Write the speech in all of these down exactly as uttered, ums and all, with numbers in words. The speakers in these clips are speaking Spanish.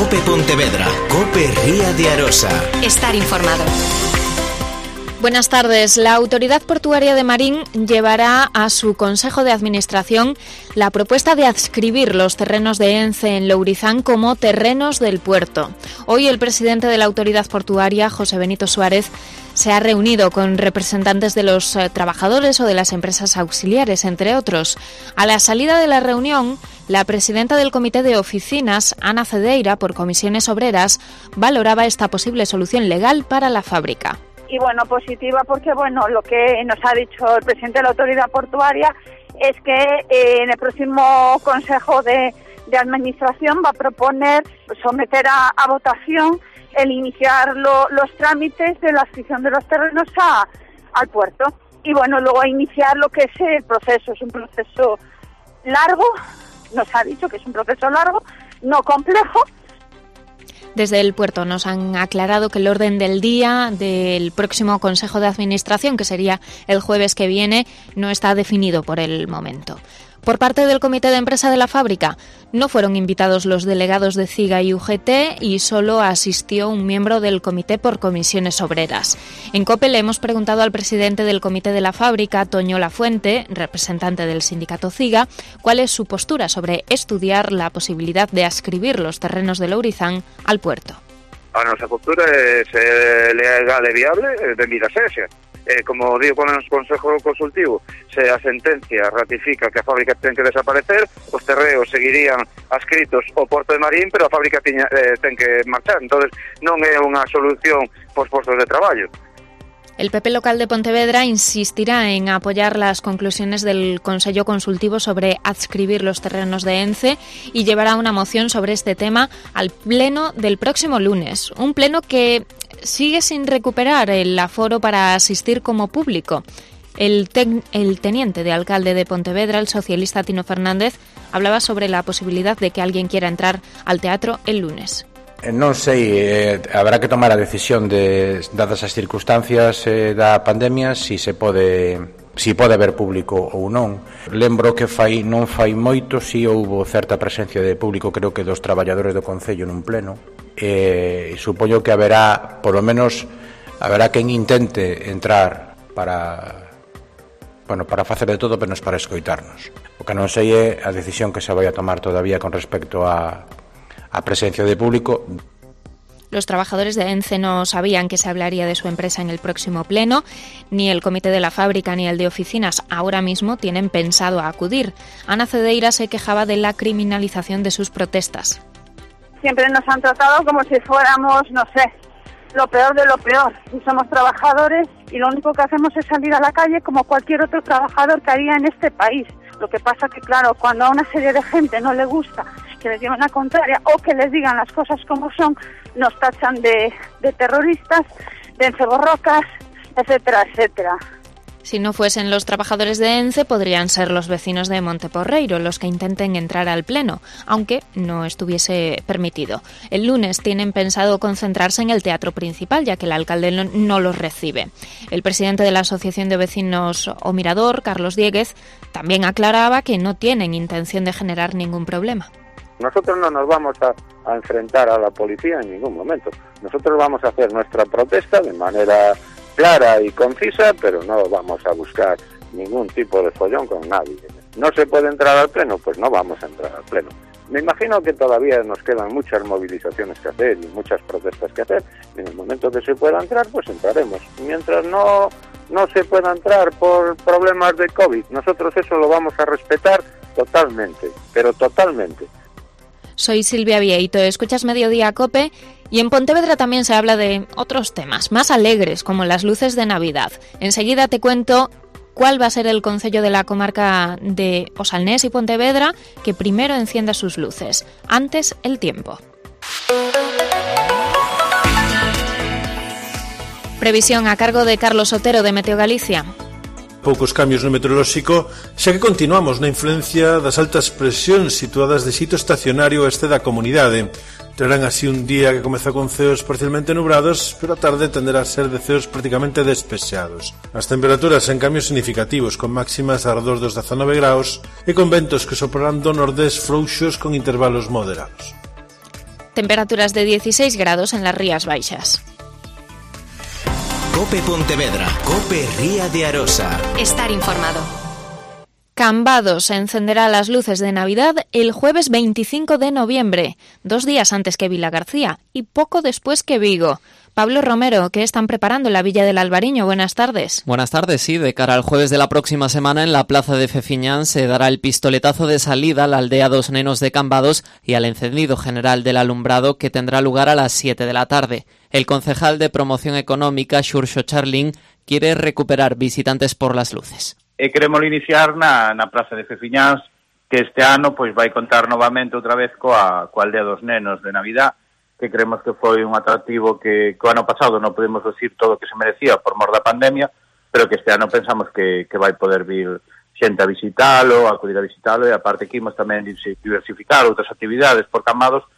COPE Pontevedra, COPE Ría de Arosa. Estar informado. Buenas tardes. La Autoridad Portuaria de Marín llevará a su Consejo de Administración la propuesta de adscribir los terrenos de Ence en Lourizán como terrenos del puerto. Hoy el presidente de la Autoridad Portuaria, José Benito Suárez, se ha reunido con representantes de los eh, trabajadores o de las empresas auxiliares, entre otros. A la salida de la reunión, la presidenta del Comité de Oficinas, Ana Cedeira, por Comisiones Obreras, valoraba esta posible solución legal para la fábrica. Y bueno, positiva porque bueno, lo que nos ha dicho el presidente de la Autoridad Portuaria es que eh, en el próximo Consejo de, de Administración va a proponer someter a, a votación el iniciar lo, los trámites de la adscripción de los terrenos a, al puerto. Y bueno, luego a iniciar lo que es el proceso. Es un proceso largo, nos ha dicho que es un proceso largo, no complejo. Desde el puerto nos han aclarado que el orden del día del próximo Consejo de Administración, que sería el jueves que viene, no está definido por el momento. Por parte del Comité de Empresa de la fábrica, no fueron invitados los delegados de CIGA y U G T y solo asistió un miembro del Comité por Comisiones Obreras. En COPE le hemos preguntado al presidente del Comité de la fábrica, Toño Lafuente, representante del sindicato CIGA, cuál es su postura sobre estudiar la posibilidad de adscribir los terrenos de Lourizán al puerto. A nosa postura é se legal e viable, benvida sexa. Eh, como digo con o Consejo Consultivo, se a sentencia ratifica que a fábrica ten que desaparecer, os terreos seguirían adscritos ao Porto de Marín, pero a fábrica tiña, eh, ten que marchar. Entonces non é unha solución pos postos de traballo. El P P local de Pontevedra insistirá en apoyar las conclusiones del Consello Consultivo sobre adscribir los terrenos de Ence y llevará una moción sobre este tema al pleno del próximo lunes. Un pleno que sigue sin recuperar el aforo para asistir como público. El, ten, el teniente de alcalde de Pontevedra, el socialista Tino Fernández, hablaba sobre la posibilidad de que alguien quiera entrar al teatro el lunes. Non sei, eh, habrá que tomar a decisión de, dadas as circunstancias eh, da pandemia, si se pode si pode haber público ou non. Lembro que fai non fai moito, si houbo certa presencia de público, creo que dos traballadores do Concello nun pleno. Eh, supoño que haberá, por lo menos, haberá quen intente entrar para bueno, para facer de todo, menos para escoitarnos. O que non sei é a decisión que se vai a tomar todavía con respecto a a presencia de público. Los trabajadores de Ence no sabían que se hablaría de su empresa en el próximo pleno, ni el comité de la fábrica ni el de oficinas ahora mismo tienen pensado acudir. Ana Cedeira se quejaba de la criminalización de sus protestas. Siempre nos han tratado como si fuéramos, no sé, lo peor de lo peor. Y somos trabajadores y lo único que hacemos es salir a la calle como cualquier otro trabajador que haría en este país. Lo que pasa que, claro, cuando a una serie de gente no le gusta que les digan la contraria o que les digan las cosas como son, nos tachan de, de terroristas, de enceborrocas, etcétera, etcétera. Si no fuesen los trabajadores de Ence, podrían ser los vecinos de Monteporreiro los que intenten entrar al pleno, aunque no estuviese permitido. El lunes tienen pensado concentrarse en el teatro principal, ya que el alcalde no, no los recibe. El presidente de la Asociación de Vecinos O Mirador, Carlos Dieguez, también aclaraba que no tienen intención de generar ningún problema. Nosotros no nos vamos a, a enfrentar a la policía en ningún momento. Nosotros vamos a hacer nuestra protesta de manera clara y concisa, pero no vamos a buscar ningún tipo de follón con nadie. ¿No se puede entrar al pleno? Pues no vamos a entrar al pleno. Me imagino que todavía nos quedan muchas movilizaciones que hacer y muchas protestas que hacer. En el momento que se pueda entrar, pues entraremos. Mientras no, no se pueda entrar por problemas de COVID, nosotros eso lo vamos a respetar totalmente, pero totalmente. Soy Silvia Vieito, escuchas Mediodía COPE y en Pontevedra también se habla de otros temas más alegres como las luces de Navidad. Enseguida te cuento cuál va a ser el concello de la comarca de Osalnés y Pontevedra que primero encienda sus luces. Antes, el tiempo. Previsión a cargo de Carlos Otero de Meteo Galicia. Poucos cambios no meteorolóxico, xa que continuamos na influencia das altas presións situadas de sitio estacionario este da comunidade. Terán así un día que comeza con ceos parcialmente nubrados, pero a tarde tenderá a ser de ceos prácticamente despexados. As temperaturas en cambios significativos, con máximas arredor dos dezanove graus e con ventos que soprarán do nordés frouxos con intervalos moderados. Temperaturas de dieciséis grados en las Rías Baixas. Cope Pontevedra, Cope Ría de Arosa. Estar informado. Cambados encenderá las luces de Navidad el jueves veinticinco de noviembre, dos días antes que Vilagarcía y poco después que Vigo. Pablo Romero, ¿qué están preparando en la Villa del Albariño? Buenas tardes. Buenas tardes, sí. De cara al jueves de la próxima semana en la plaza de Fefiñán se dará el pistoletazo de salida a la aldea Dos Nenos de Cambados y al encendido general del alumbrado que tendrá lugar a las siete de la tarde. El concejal de Promoción Económica, Xurxo Charlín, quiere recuperar visitantes por las luces. E queremos iniciar na, na plaza de Fefiñáns, que este ano pois vai contar novamente outra vez coa, coa aldea Dos Nenos de Navidad, que creemos que foi un atractivo que, que o ano pasado non podemos decir todo o que se merecía por mor da pandemia, pero que este ano pensamos que, que vai poder vir xente a visitalo, a acudir a visitalo, e aparte que imos tamén diversificar outras actividades por Cambados.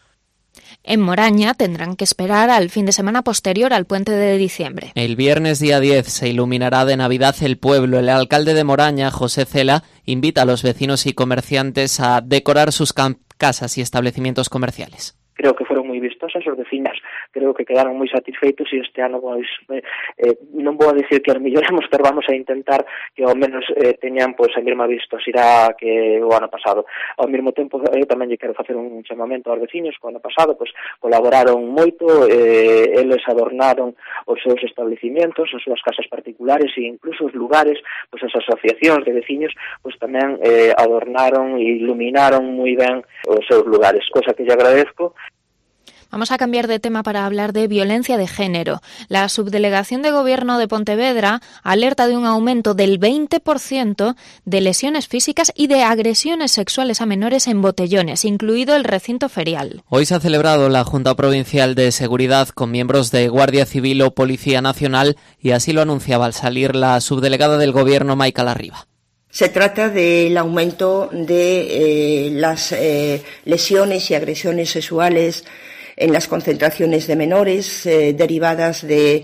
En Moraña tendrán que esperar al fin de semana posterior al puente de diciembre. El viernes día diez se iluminará de Navidad el pueblo. El alcalde de Moraña, José Cela, invita a los vecinos y comerciantes a decorar sus casas y establecimientos comerciales. Creo que foron moi vistosas, os vecinos creo que quedaron moi satisfeitos e este ano pois, eh, non vou a decir que as melloremos, pero vamos a intentar que ao menos eh, teñan pois, a mesma vistosidade que o ano pasado. Ao mesmo tempo, eu tamén lle quero facer un chamamento aos vecinos que o ano pasado pois, colaboraron moito, eh, eles adornaron os seus establecimientos, as súas casas particulares e incluso os lugares, pois as asociacións de vecinos pois tamén eh, adornaron e iluminaron moi ben os seus lugares, cosa que lle agradezco. Vamos a cambiar de tema para hablar de violencia de género. La Subdelegación de Gobierno de Pontevedra alerta de un aumento del veinte por ciento de lesiones físicas y de agresiones sexuales a menores en botellones, incluido el recinto ferial. Hoy se ha celebrado la Junta Provincial de Seguridad con miembros de Guardia Civil o Policía Nacional y así lo anunciaba al salir la subdelegada del Gobierno, Maica Larriba. Se trata del aumento de eh, las eh, lesiones y agresiones sexuales en las concentraciones de menores eh, derivadas de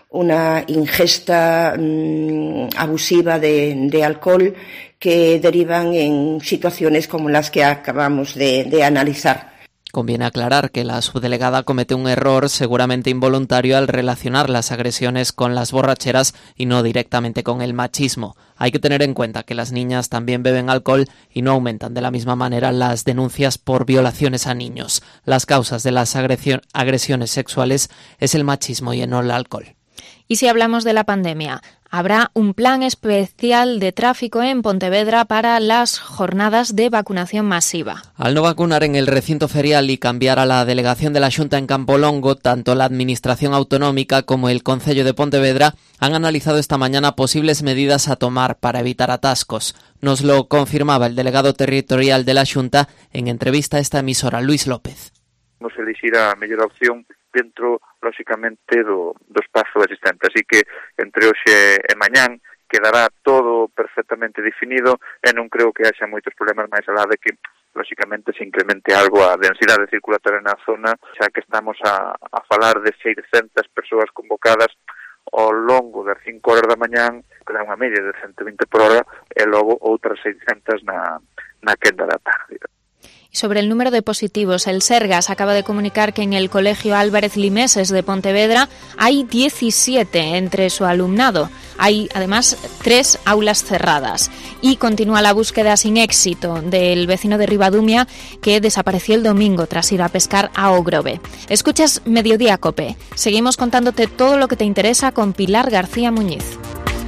una ingesta mmm, abusiva de, de alcohol que derivan en situaciones como las que acabamos de, de analizar. Conviene aclarar que la subdelegada comete un error seguramente involuntario al relacionar las agresiones con las borracheras y no directamente con el machismo. Hay que tener en cuenta que las niñas también beben alcohol y no aumentan de la misma manera las denuncias por violaciones a niños. Las causas de las agresiones sexuales es el machismo y no el alcohol. Y si hablamos de la pandemia, habrá un plan especial de tráfico en Pontevedra para las jornadas de vacunación masiva. Al no vacunar en el recinto ferial y cambiar a la delegación de la Xunta en Campolongo, tanto la Administración Autonómica como el Concello de Pontevedra han analizado esta mañana posibles medidas a tomar para evitar atascos. Nos lo confirmaba el delegado territorial de la Xunta en entrevista a esta emisora, Luis López. Vamos a elegir a mellor opción dentro, lóxicamente, do, do espazo existente. Así que, entre hoxe e mañán, quedará todo perfectamente definido e non creo que haxa moitos problemas máis alá de que, lóxicamente, se incremente algo a densidade circulatoria na zona, xa que estamos a, a falar de seiscentas persoas convocadas ao longo das cinco horas da mañán, que dá unha media de ciento vinte por hora, e logo outras seiscentas na, na quenda da tarde. Sobre el número de positivos, el Sergas acaba de comunicar que en el Colegio Álvarez Limeses de Pontevedra hay diecisiete entre su alumnado. Hay además tres aulas cerradas y continúa la búsqueda sin éxito del vecino de Ribadumia que desapareció el domingo tras ir a pescar a Ogrove. Escuchas Mediodía Cope. Seguimos contándote todo lo que te interesa con Pilar García Muñiz.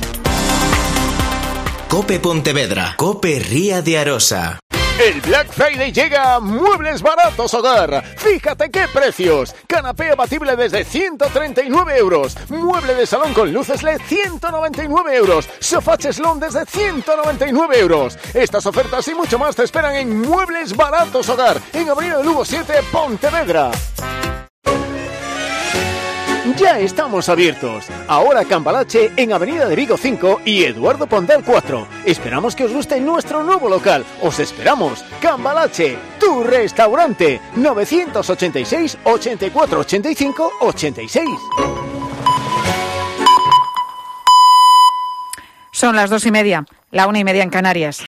Cope Pontevedra, Cope Ría de Arosa. El Black Friday llega a Muebles Baratos Hogar. Fíjate qué precios. Canapé abatible desde ciento treinta y nueve euros. Mueble de salón con luces L E D ciento noventa y nueve euros. Sofá cheslón desde ciento noventa y nueve euros. Estas ofertas y mucho más te esperan en Muebles Baratos Hogar, en Avenida de Lugo siete, Pontevedra. Ya estamos abiertos. Ahora Cambalache en Avenida de Vigo cinco y Eduardo Pondal cuatro. Esperamos que os guste nuestro nuevo local. Os esperamos. Cambalache, tu restaurante. novecientos ochenta y seis, ochenta y cuatro, ochenta y cinco, ochenta y seis. Son las dos y media, la una y media en Canarias.